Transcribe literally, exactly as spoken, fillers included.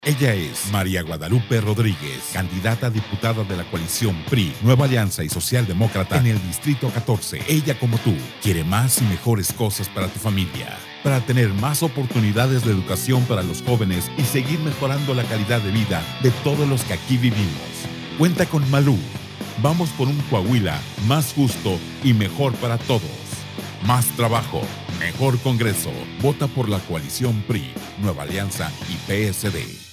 Ella es María Guadalupe Rodríguez, candidata a diputada de la coalición P R I, Nueva Alianza y Socialdemócrata en el Distrito catorce. Ella, como tú, quiere más y mejores cosas para tu familia, para tener más oportunidades de educación para los jóvenes y seguir mejorando la calidad de vida de todos los que aquí vivimos. Cuenta con Malú. Vamos por un Coahuila más justo y mejor para todos. Más trabajo, mejor Congreso. Vota por la coalición P R I, Nueva Alianza y P S D.